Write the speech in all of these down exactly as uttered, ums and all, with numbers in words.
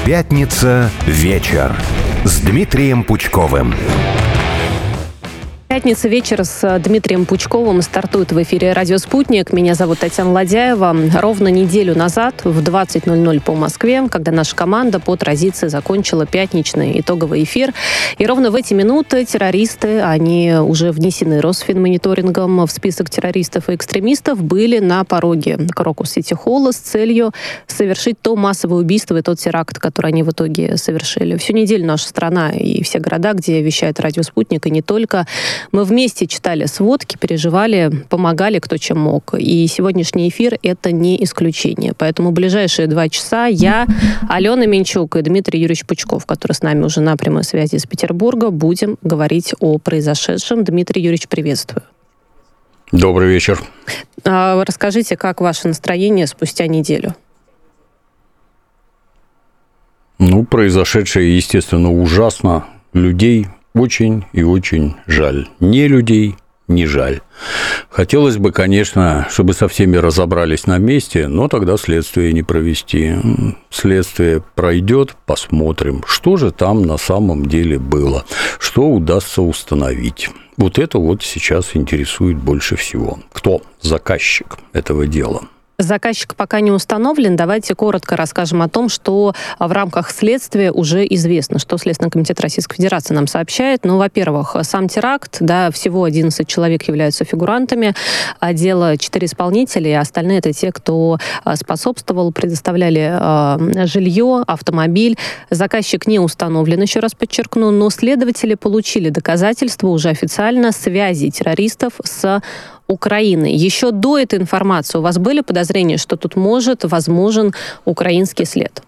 Пятница вечер с Дмитрием Пучковым. Пятница вечер с Дмитрием Пучковым стартует в эфире «Радио Спутник». Меня зовут Татьяна Ладяева. Ровно неделю назад в двадцать ноль ноль по Москве, когда наша команда по традиции закончила пятничный итоговый эфир. И ровно в эти минуты террористы, они уже внесены Росфинмониторингом в список террористов и экстремистов, были на пороге Крокус-Сити-Холла с целью совершить то массовое убийство и тот теракт, который они в итоге совершили. Всю неделю наша страна и все города, где вещает «Радио Спутник», и не только, мы вместе читали сводки, переживали, помогали кто чем мог. И сегодняшний эфир — это не исключение. Поэтому в ближайшие два часа я, Алена Минчук и Дмитрий Юрьевич Пучков, который с нами уже на прямой связи из Петербурга, будем говорить о произошедшем. Дмитрий Юрьевич, приветствую. Добрый вечер. А, расскажите, как ваше настроение спустя неделю? Ну, произошедшее, естественно, ужасно. Людей очень и очень жаль. Не людей не жаль. Хотелось бы, конечно, чтобы со всеми разобрались на месте, но тогда следствие не провести. Следствие пройдет, посмотрим, что же там на самом деле было, что удастся установить. Вот это вот сейчас интересует больше всего. Кто заказчик этого дела? Заказчик пока не установлен. Давайте коротко расскажем о том, что в рамках следствия уже известно, что Следственный комитет Российской Федерации нам сообщает. Ну, во-первых, сам теракт, да, всего одиннадцать человек являются фигурантами, а дело четыре исполнителя, и остальные — это те, кто способствовал, предоставляли э, жилье, автомобиль. Заказчик не установлен, еще раз подчеркну, но следователи получили доказательства уже официально связи террористов с Украины. Еще до этой информации у вас были подозрения, что тут может, возможен украинский след?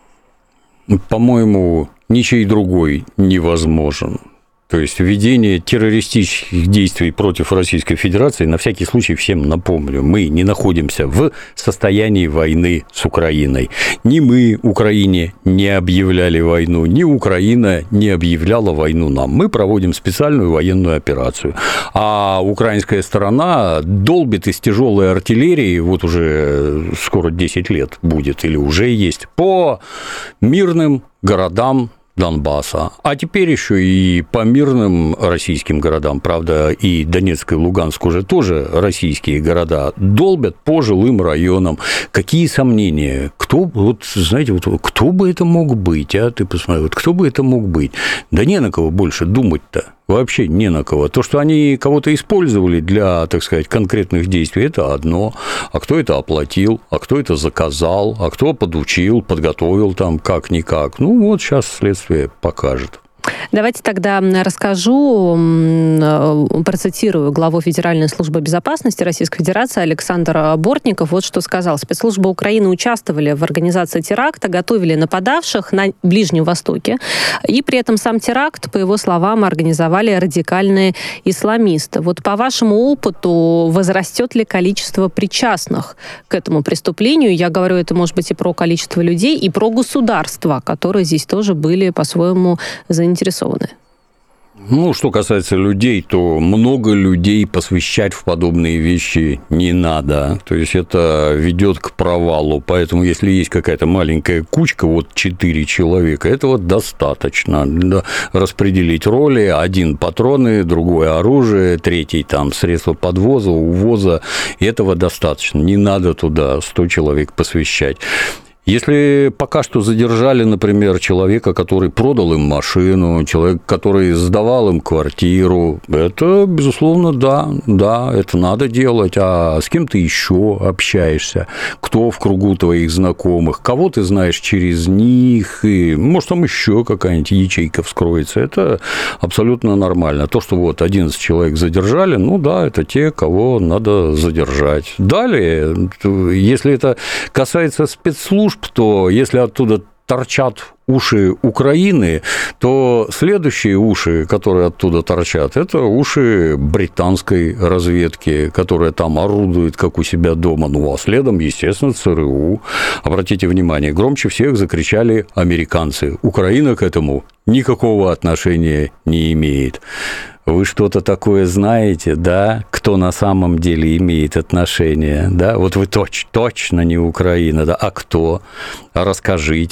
По-моему, ничей другой невозможен. То есть ведение террористических действий против Российской Федерации, на всякий случай всем напомню, мы не находимся в состоянии войны с Украиной. Ни мы Украине не объявляли войну, ни Украина не объявляла войну нам. Мы проводим специальную военную операцию. А украинская сторона долбит из тяжелой артиллерии, вот уже скоро десять лет будет или уже есть, по мирным городам Донбасса, а теперь еще и по мирным российским городам, правда, и Донецк, и Луганск уже тоже российские города, долбят по жилым районам. Какие сомнения? Кто, вот, знаете, вот, кто бы это мог быть, а? Ты посмотри, вот кто бы это мог быть? Да не на кого больше думать-то. Вообще не на кого. То, что они кого-то использовали для, так сказать, конкретных действий, это одно. А кто это оплатил, а кто это заказал, а кто подучил, подготовил там как-никак. Ну, вот сейчас следствие покажет. Давайте тогда расскажу, процитирую главу Федеральной службы безопасности Российской Федерации Александр Бортников. Вот что сказал. Спецслужбы Украины участвовали в организации теракта, готовили нападавших на Ближнем Востоке. И при этом сам теракт, по его словам, организовали радикальные исламисты. Вот по вашему опыту, возрастет ли количество причастных к этому преступлению? Я говорю, это может быть и про количество людей, и про государства, которые здесь тоже были по-своему заинтересованы. Интересованы. Ну, что касается людей, то много людей посвящать в подобные вещи не надо. То есть это ведет к провалу. Поэтому, если есть какая-то маленькая кучка, вот четыре человека, этого достаточно. Да, распределить роли: один патроны, другое оружие, третий там средства подвоза, увоза. Этого достаточно. Не надо туда сто человек посвящать. Если пока что задержали, например, человека, который продал им машину, человек, который сдавал им квартиру, это, безусловно, да, да, это надо делать. А с кем ты еще общаешься? Кто в кругу твоих знакомых? Кого ты знаешь через них? И, может, там еще какая-нибудь ячейка вскроется. Это абсолютно нормально. То, что вот одиннадцать человек задержали, ну да, это те, кого надо задержать. Далее, если это касается спецслужб, то если оттуда торчат уши Украины, то следующие уши, которые оттуда торчат, это уши британской разведки, которая там орудует, как у себя дома. Ну, а следом, естественно, ЦРУ. Обратите внимание, громче всех закричали американцы. Украина к этому никакого отношения не имеет. Вы что-то такое знаете, да? Кто на самом деле имеет отношение, да? Вот вы точ, точно не Украина, да? А кто? Расскажите.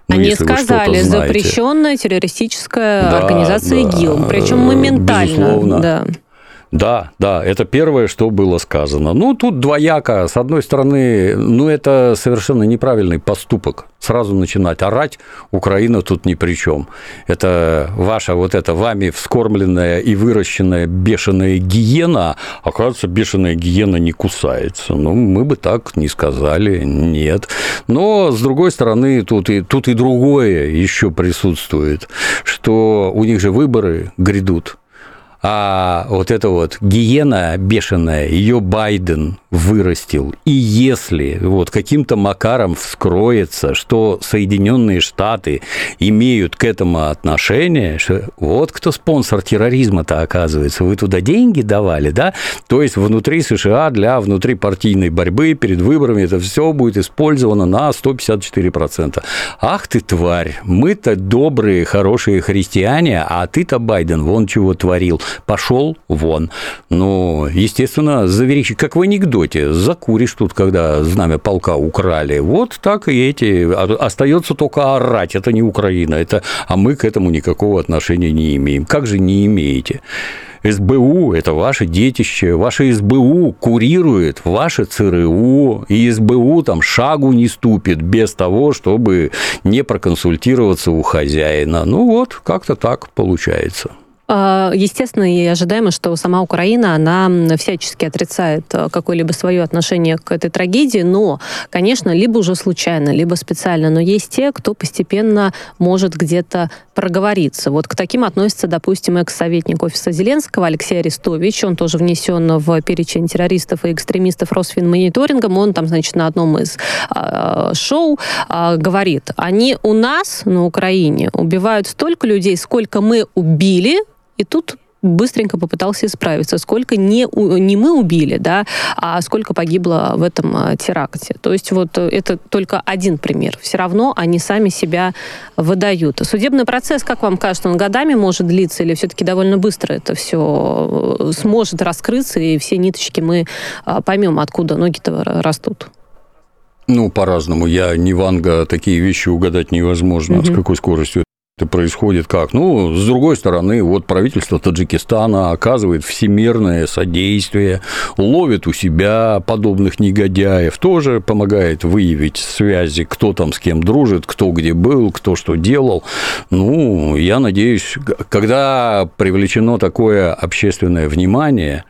Ну, Они сказали, запрещенная террористическая да, организация да, ИГИЛ, причем моментально. Безусловно. Да. Да, да, это первое, что было сказано. Ну, тут двояко. С одной стороны, ну, это совершенно неправильный поступок. Сразу начинать орать, Украина тут ни при чем. Это ваша вот эта вами вскормленная и выращенная бешеная гиена, оказывается, бешеная гиена не кусается. Ну, мы бы так не сказали, нет. Но, с другой стороны, тут и, тут и другое еще присутствует, что у них же выборы грядут. А вот эта вот гиена бешеная, ее Байден вырастил. И если вот каким-то макаром вскроется, что Соединенные Штаты имеют к этому отношение, что вот кто спонсор терроризма-то оказывается, вы туда деньги давали, да? То есть внутри США для внутрипартийной борьбы перед выборами это все будет использовано на сто пятьдесят четыре процента. Ах ты тварь, мы-то добрые, хорошие христиане, а ты-то, Байден, вон чего творил. Пошел вон. Ну, естественно, заверещи, как в анекдоте, закуришь тут, когда знамя полка украли. Вот так и эти. Остается только орать. Это не Украина, это... а мы к этому никакого отношения не имеем. Как же не имеете? СБУ – это ваше детище, ваше СБУ курирует ваше ЦРУ, и СБУ там шагу не ступит без того, чтобы не проконсультироваться у хозяина. Ну вот, как-то так получается. Естественно и ожидаемо, что сама Украина, она всячески отрицает какое-либо свое отношение к этой трагедии, но, конечно, либо уже случайно, либо специально, но есть те, кто постепенно может где-то проговориться. Вот к таким относится, допустим, экс-советник офиса Зеленского Алексей Арестович, он тоже внесен в перечень террористов и экстремистов Росфинмониторингом, он там, значит, на одном из э, шоу э, говорит, они у нас на Украине убивают столько людей, сколько мы убили. И тут быстренько попытался исправиться, сколько не, не мы убили, да, а сколько погибло в этом теракте. То есть вот это только один пример. Все равно они сами себя выдают. Судебный процесс, как вам кажется, он годами может длиться или все-таки довольно быстро это все сможет раскрыться, и все ниточки мы поймем, откуда ноги-то растут? Ну, по-разному. Я не Ванга, такие вещи угадать невозможно, угу. С какой скоростью это происходит как? Ну, с другой стороны, вот правительство Таджикистана оказывает всемирное содействие, ловит у себя подобных негодяев, тоже помогает выявить связи, кто там с кем дружит, кто где был, кто что делал. Ну, я надеюсь, когда привлечено такое общественное внимание,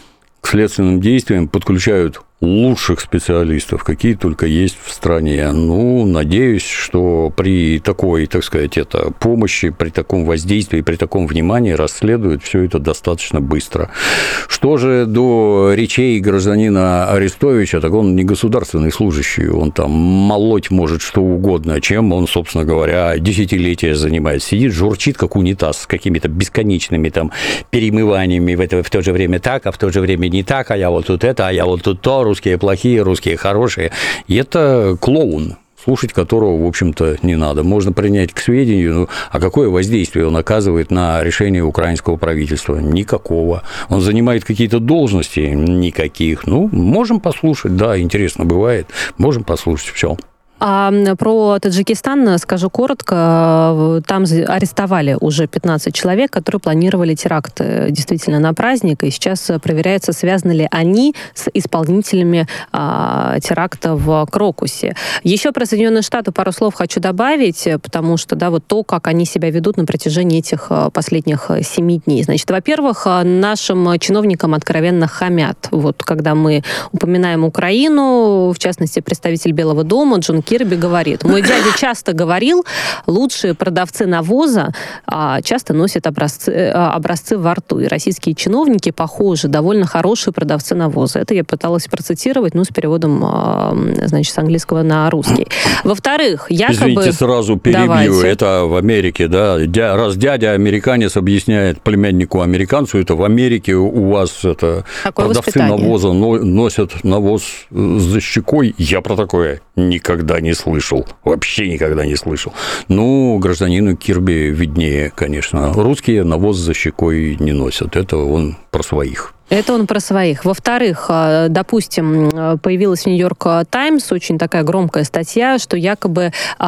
к следственным действиям подключают лучших специалистов, какие только есть в стране. Ну, надеюсь, что при такой, так сказать, это, помощи, при таком воздействии, при таком внимании расследуют все это достаточно быстро. Что же до речей гражданина Арестовича, так он не государственный служащий, он там молоть может что угодно, чем он, собственно говоря, десятилетия занимается. Сидит, журчит, как унитаз, с какими-то бесконечными там перемываниями в, это, в то же время так, а в то же время не так, а я вот тут это, а я вот тут то, русские плохие, русские хорошие. И это клоун, слушать которого, в общем-то, не надо. Можно принять к сведению, ну, а какое воздействие он оказывает на решение украинского правительства? Никакого. Он занимает какие-то должности? Никаких. Ну, можем послушать, да, интересно бывает. Можем послушать, все. А про Таджикистан скажу коротко. Там арестовали уже пятнадцать человек, которые планировали теракт действительно на праздник, и сейчас проверяется, связаны ли они с исполнителями а, теракта в Крокусе. Еще про Соединенные Штаты пару слов хочу добавить, потому что, да, вот то, как они себя ведут на протяжении этих последних семи дней. Значит, во-первых, нашим чиновникам откровенно хамят. Вот когда мы упоминаем Украину, в частности, представитель Белого дома Джон Кирби говорит, мой дядя часто говорил, лучшие продавцы навоза а, часто носят образцы, а, образцы во рту. И российские чиновники, похоже, довольно хорошие продавцы навоза. Это я пыталась процитировать, ну, с переводом, а, значит, с английского на русский. Во-вторых, якобы... Извините, сразу перебью. Давайте. Это в Америке, да. Дя... Раз дядя американец объясняет племяннику американцу, это в Америке у вас это такое продавцы воспитание. Навоза носят навоз за щекой. Я про такое никогда не слышал. Вообще никогда не слышал. Ну, гражданину Кирби виднее, конечно. Русские навоз за щекой не носят. Это он про своих. Это он про своих. Во-вторых, допустим, появилась в Нью-Йорк Таймс очень такая громкая статья, что якобы,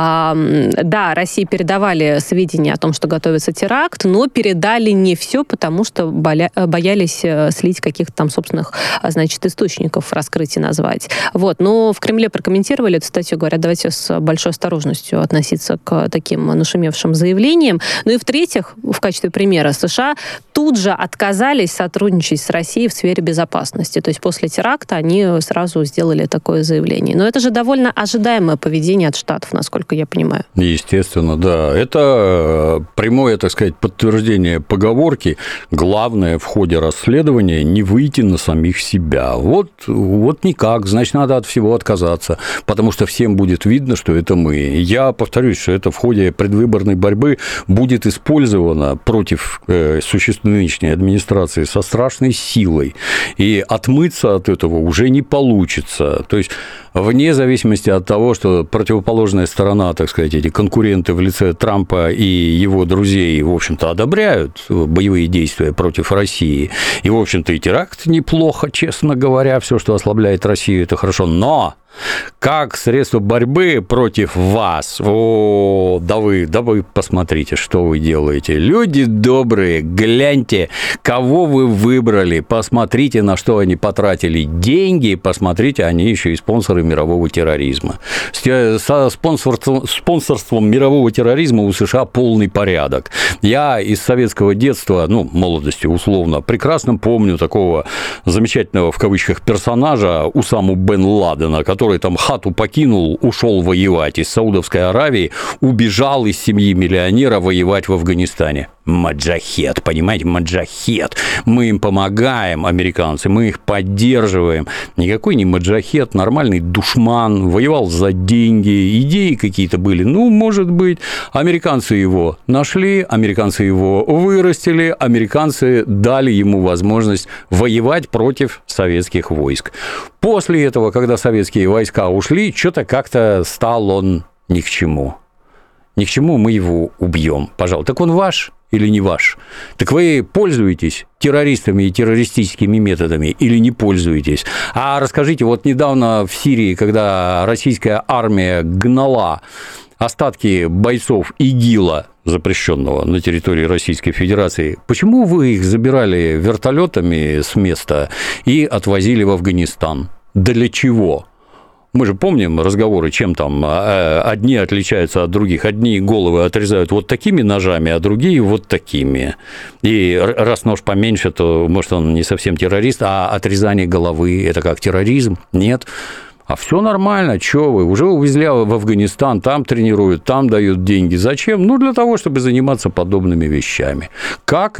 да, России передавали сведения о том, что готовится теракт, но передали не все, потому что боялись слить каких-то там собственных, значит, источников, раскрыть и назвать. Вот. Но в Кремле прокомментировали эту статью, говорят, давайте с большой осторожностью относиться к таким нашумевшим заявлениям. Ну и в-третьих, в качестве примера, США тут же отказались сотрудничать с Россией в сфере безопасности. То есть после теракта они сразу сделали такое заявление. Но это же довольно ожидаемое поведение от Штатов, насколько я понимаю. Естественно, да. Это прямое, так сказать, подтверждение поговорки: главное в ходе расследования не выйти на самих себя. Вот, вот никак, значит, надо от всего отказаться, потому что всем будет видно, что это мы. Я повторюсь, что это в ходе предвыборной борьбы будет использовано против существующей нынешней администрации со страшной силой, и отмыться от этого уже не получится. То есть, вне зависимости от того, что противоположная сторона, так сказать, эти конкуренты в лице Трампа и его друзей, в общем-то, одобряют боевые действия против России, и, в общем-то, и теракт неплохо, честно говоря, все, что ослабляет Россию, это хорошо, но как средство борьбы против вас, о, да вы, да вы посмотрите, что вы делаете. Люди добрые, гляньте, кого вы выбрали, посмотрите, на что они потратили деньги, посмотрите, они еще и спонсоры мирового терроризма. Со спонсорством, спонсорством мирового терроризма у США полный порядок. Я из советского детства, ну, молодости условно, прекрасно помню такого замечательного, в кавычках, персонажа Усаму бен Ладена, который который там хату покинул, ушел воевать из Саудовской Аравии, убежал из семьи миллионера воевать в Афганистане. Маджахед, понимаете, маджахед. Мы им помогаем, американцы, мы их поддерживаем. Никакой не маджахед, нормальный душман, воевал за деньги, идеи какие-то были. Ну, может быть, американцы его нашли, американцы его вырастили, американцы дали ему возможность воевать против советских войск. После этого, когда советские войска ушли, что-то как-то стал он ни к чему. Ни к чему, мы его убьем, пожалуй. Так он ваш или не ваш? Так вы пользуетесь террористами и террористическими методами или не пользуетесь? А расскажите, вот недавно в Сирии, когда российская армия гнала остатки бойцов ИГИЛа, запрещенного на территории Российской Федерации, почему вы их забирали вертолетами с места и отвозили в Афганистан? Для чего? Мы же помним разговоры, чем там одни отличаются от других. Одни головы отрезают вот такими ножами, а другие вот такими. И раз нож поменьше, то, может, он не совсем террорист, а отрезание головы – это как терроризм? Нет. А все нормально, что вы, уже увезли в Афганистан, там тренируют, там дают деньги. Зачем? Ну, для того, чтобы заниматься подобными вещами. Как и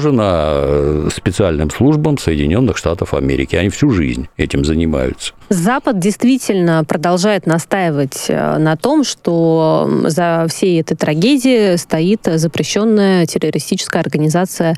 положено специальным службам Соединенных Штатов Америки. Они всю жизнь этим занимаются. Запад действительно продолжает настаивать на том, что за всей этой трагедией стоит запрещенная террористическая организация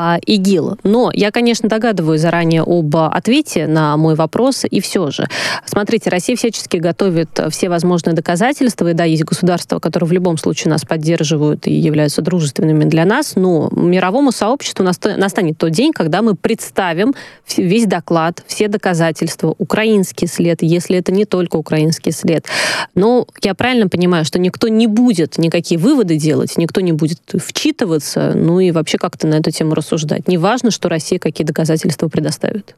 ИГИЛ. Но я, конечно, догадываюсь заранее об ответе на мой вопрос, и все же. Смотрите, Россия всячески готовит все возможные доказательства, и да, есть государства, которые в любом случае нас поддерживают и являются дружественными для нас, но мировому сообществу настанет тот день, когда мы представим весь доклад, все доказательства, украинские след, если это не только украинский след. Но я правильно понимаю, что никто не будет никакие выводы делать, никто не будет вчитываться, ну и вообще как-то на эту тему рассуждать. Не важно, что Россия какие доказательства предоставит.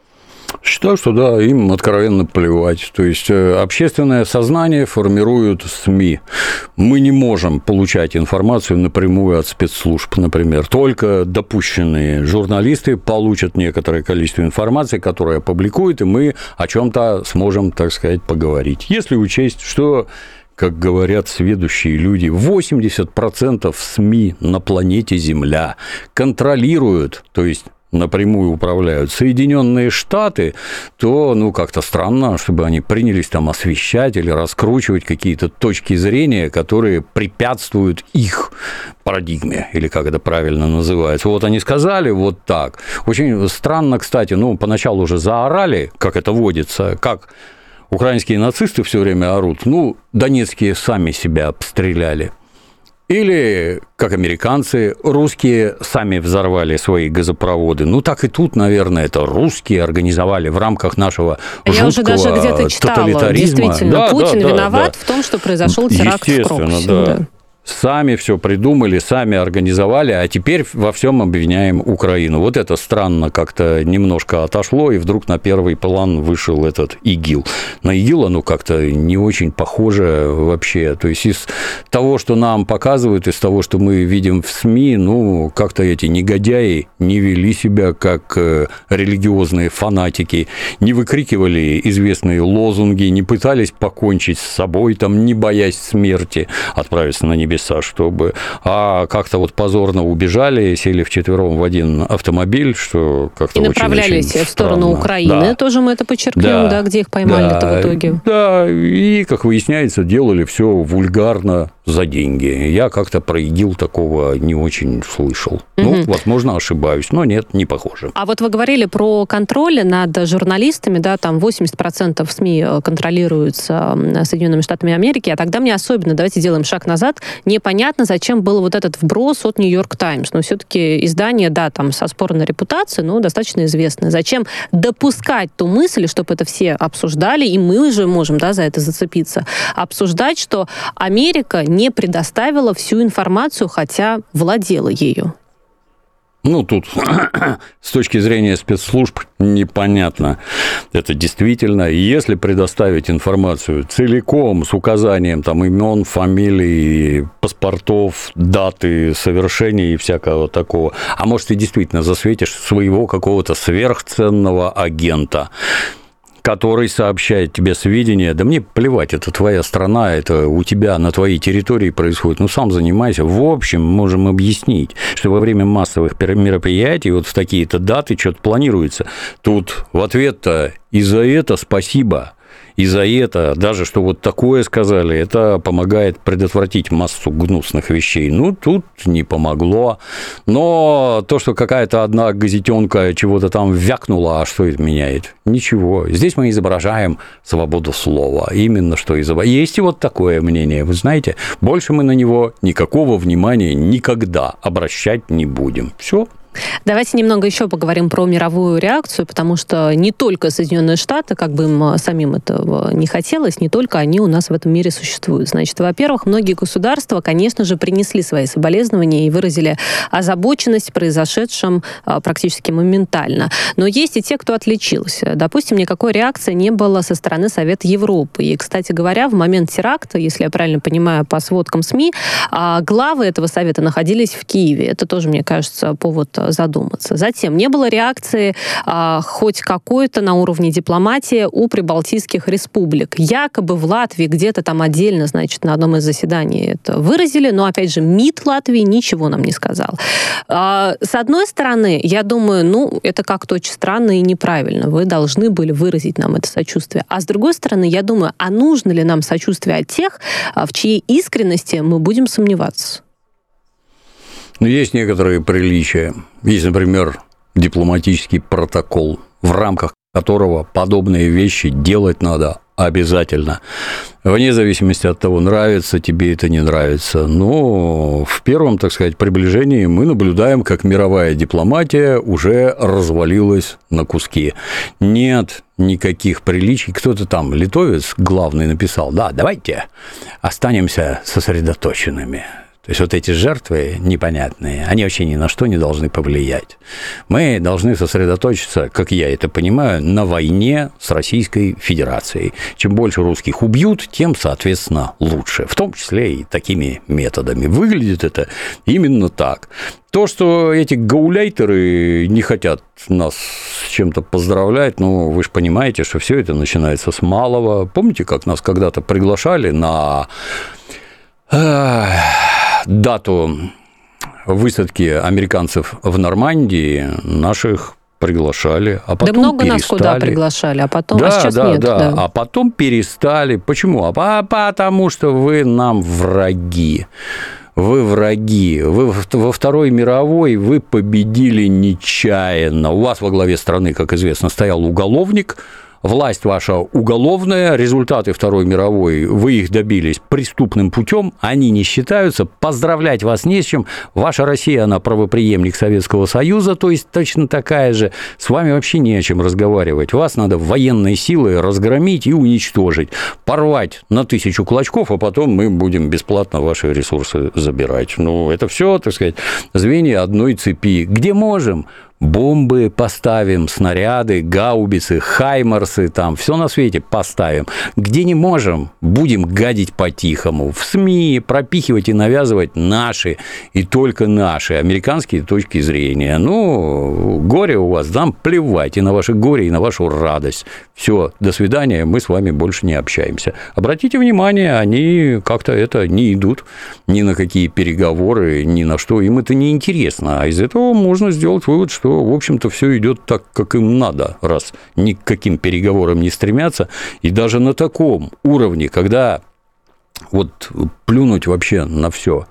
Считаю, что да, им откровенно плевать. То есть общественное сознание формируют СМИ. Мы не можем получать информацию напрямую от спецслужб, например. Только допущенные журналисты получат некоторое количество информации, которую опубликуют, и мы о чем-то сможем, так сказать, поговорить. Если учесть, что, как говорят сведущие люди, восемьдесят процентов СМИ на планете Земля контролируют, то есть напрямую управляют Соединенные Штаты, то, ну, как-то странно, чтобы они принялись там освещать или раскручивать какие-то точки зрения, которые препятствуют их парадигме, или как это правильно называется. Вот они сказали вот так. Очень странно, кстати, ну, поначалу уже заорали, как это водится, как украинские нацисты все время орут, ну, донецкие сами себя обстреляли. Или, как американцы, русские сами взорвали свои газопроводы. Ну, так и тут, наверное, это русские организовали в рамках нашего Я жуткого уже даже где-то читала, тоталитаризма. действительно, Да, Путин да, да, виноват да. в том, что произошел теракт в Крокусе. Да. Да. Сами все придумали, сами организовали, а теперь во всем обвиняем Украину. Вот это странно как-то немножко отошло, и вдруг на первый план вышел этот ИГИЛ. На ИГИЛ оно как-то не очень похоже вообще. То есть из того, что нам показывают, из того, что мы видим в СМИ, ну, как-то эти негодяи не вели себя как религиозные фанатики, не выкрикивали известные лозунги, не пытались покончить с собой, там, не боясь смерти, отправиться на небеса, чтобы, а как-то вот позорно убежали, сели вчетвером в один автомобиль, что как-то и очень, направлялись очень в сторону странно. Украины, да. Тоже мы это подчеркнем, да, да, где их поймали-то да, в итоге. Да, и, как выясняется, делали все вульгарно за деньги. Я как-то про ИГИЛ такого не очень слышал. Угу. Ну, возможно, ошибаюсь, но нет, не похоже. А вот вы говорили про контроль над журналистами, да, там восемьдесят процентов СМИ контролируются Соединенными Штатами Америки, а тогда мне особенно, давайте сделаем шаг назад, непонятно, зачем был вот этот вброс от Нью-Йорк Таймс. Но все-таки издание, да, там со спорной репутацией, но достаточно известное. Зачем допускать ту мысль, чтобы это все обсуждали, и мы уже можем, да, за это зацепиться, обсуждать, что Америка не предоставила всю информацию, хотя владела ею? Ну, тут с точки зрения спецслужб непонятно. Это действительно, если предоставить информацию целиком с указанием там имен, фамилий, паспортов, даты совершения и всякого такого, а может, ты действительно засветишь своего какого-то сверхценного агента, который сообщает тебе сведения, да мне плевать, это твоя страна, это у тебя на твоей территории происходит, ну, сам занимайся. В общем, можем объяснить, что во время массовых мероприятий вот в такие-то даты что-то планируется. Тут в ответ-то и за это спасибо. И за это, даже что вот такое сказали, это помогает предотвратить массу гнусных вещей. Ну, тут не помогло. Но то, что какая-то одна газетенка чего-то там вякнула, а что это меняет? Ничего. Здесь мы изображаем свободу слова. Именно что изображаем. Есть и вот такое мнение, вы знаете. Больше мы на него никакого внимания никогда обращать не будем. Все. Давайте немного еще поговорим про мировую реакцию, потому что не только Соединенные Штаты, как бы им самим этого не хотелось, не только они у нас в этом мире существуют. Значит, во-первых, многие государства, конечно же, принесли свои соболезнования и выразили озабоченность произошедшим практически моментально. Но есть и те, кто отличился. Допустим, никакой реакции не было со стороны Совета Европы. И, кстати говоря, в момент теракта, если я правильно понимаю по сводкам СМИ, главы этого совета находились в Киеве. Это тоже, мне кажется, повод задуматься. Затем не было реакции а, хоть какой-то на уровне дипломатии у прибалтийских республик. Якобы в Латвии где-то там отдельно, значит, на одном из заседаний это выразили, но, опять же, МИД Латвии ничего нам не сказал. А, с одной стороны, я думаю, ну, это как-то очень странно и неправильно. Вы должны были выразить нам это сочувствие. А с другой стороны, я думаю, а нужно ли нам сочувствие от тех, в чьей искренности мы будем сомневаться? Но есть некоторые приличия. Есть, например, дипломатический протокол, в рамках которого подобные вещи делать надо обязательно. Вне зависимости от того, нравится тебе это, не нравится. Но в первом, так сказать, приближении мы наблюдаем, как мировая дипломатия уже развалилась на куски. Нет никаких приличий. Кто-то там, литовец главный, написал, да, давайте останемся сосредоточенными. То есть вот эти жертвы непонятные, они вообще ни на что не должны повлиять. Мы должны сосредоточиться, как я это понимаю, на войне с Российской Федерацией. Чем больше русских убьют, тем, соответственно, лучше. В том числе и такими методами. Выглядит это именно так. То, что эти гауляйтеры не хотят нас с чем-то поздравлять, ну, вы же понимаете, что все это начинается с малого. Помните, как нас когда-то приглашали на дату высадки американцев в Нормандии, наших приглашали, а потом да много перестали. Нас куда приглашали, а потом, да, а сейчас да, нет. Да. Да, а потом перестали. Почему? А потому что вы нам враги. Вы враги. Вы во Второй мировой вы победили нечаянно. У вас во главе страны, как известно, стоял уголовник, власть ваша уголовная, результаты Второй мировой, вы их добились преступным путем, они не считаются, поздравлять вас не с чем, ваша Россия, она правопреемник Советского Союза, то есть точно такая же, с вами вообще не о чем разговаривать, вас надо военной силой разгромить и уничтожить, порвать на тысячу клочков, а потом мы будем бесплатно ваши ресурсы забирать. Ну, это все, так сказать, звенья одной цепи. Где можем? Бомбы поставим, снаряды, гаубицы, хаймарсы, там, все на свете поставим. Где не можем, будем гадить по-тихому. В СМИ пропихивать и навязывать наши, и только наши, американские точки зрения. Ну, горе у вас, нам плевать и на ваше горе, и на вашу радость. Все, до свидания, мы с вами больше не общаемся. Обратите внимание, они как-то это не идут ни на какие переговоры, ни на что. Им это не интересно. А из этого можно сделать вывод, что в общем-то, все идет так, как им надо, раз ни к каким переговорам не стремятся. И даже на таком уровне, когда вот плюнуть вообще на все,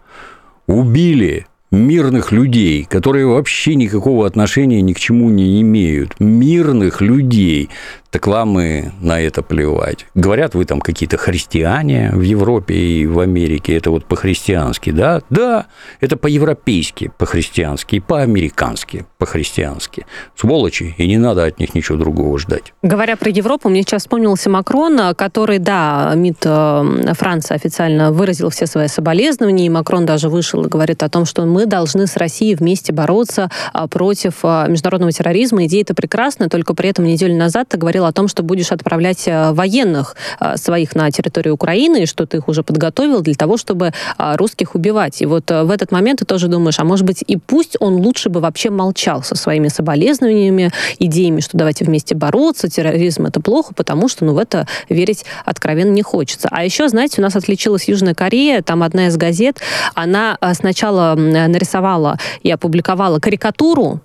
убили мирных людей, которые вообще никакого отношения ни к чему не имеют, мирных людей, так вам и на это плевать. Говорят, вы там какие-то христиане в Европе и в Америке, это вот по-христиански, да? Да, это по-европейски, по-христиански, и по-американски, по-христиански. Сволочи, и не надо от них ничего другого ждать. Говоря про Европу, мне сейчас вспомнился Макрон, который, да, МИД Франции официально выразил все свои соболезнования, и Макрон даже вышел и говорит о том, что мы должны с Россией вместе бороться против международного терроризма. Идея это прекрасна, только при этом неделю назад ты говорил о том, что будешь отправлять военных своих на территорию Украины, и что ты их уже подготовил для того, чтобы русских убивать. И вот в этот момент ты тоже думаешь, а может быть и пусть он лучше бы вообще молчал со своими соболезнованиями, идеями, что давайте вместе бороться, терроризм это плохо, потому что ну, в это верить откровенно не хочется. А еще, знаете, у нас отличилась Южная Корея, там одна из газет, она сначала нарисовала и опубликовала карикатуру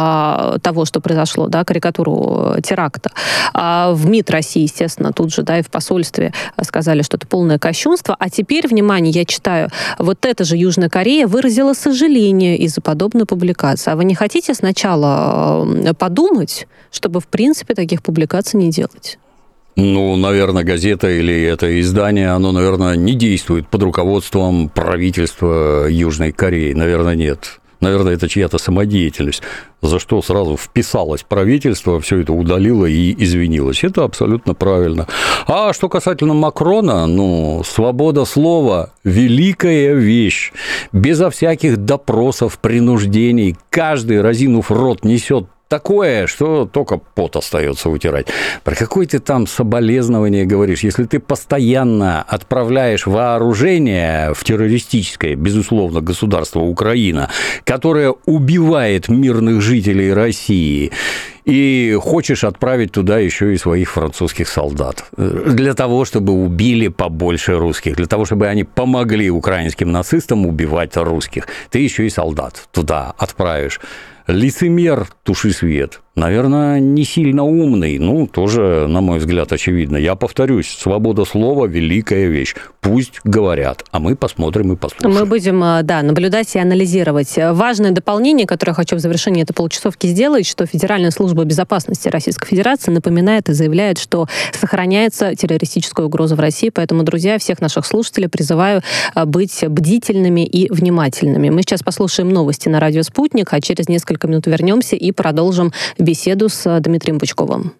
того, что произошло, да, карикатуру теракта. А в МИД России, естественно, тут же, да, и в посольстве сказали, что это полное кощунство. А теперь, внимание, я читаю, вот эта же Южная Корея выразила сожаление из-за подобной публикации. А вы не хотите сначала подумать, чтобы, в принципе, таких публикаций не делать? Ну, наверное, газета или это издание, оно, наверное, не действует под руководством правительства Южной Кореи. Наверное, нет. Наверное, это чья-то самодеятельность, за что сразу вписалось правительство, все это удалило и извинилось. Это абсолютно правильно. А что касательно Макрона, ну, свобода слова – великая вещь. Безо всяких допросов, принуждений, каждый, разинув рот, несет такое, что только пот остается вытирать. Про какое ты там соболезнование говоришь? Если ты постоянно отправляешь вооружение в террористическое, безусловно, государство Украина, которое убивает мирных жителей России, и хочешь отправить туда еще и своих французских солдат для того, чтобы убили побольше русских, для того, чтобы они помогли украинским нацистам убивать русских. Ты еще и солдат туда отправишь. Лицемер, туши свет. Наверное, не сильно умный, ну, тоже, на мой взгляд, очевидно. Я повторюсь, свобода слова – великая вещь. Пусть говорят, а мы посмотрим и послушаем. Мы будем, да, наблюдать и анализировать. Важное дополнение, которое я хочу в завершении этой получасовки сделать, что Федеральная служба безопасности Российской Федерации напоминает и заявляет, что сохраняется террористическая угроза в России. Поэтому, друзья, всех наших слушателей призываю быть бдительными и внимательными. Мы сейчас послушаем новости на радио «Спутник», а через несколько минут вернемся и продолжим беседу с Дмитрием Пучковым.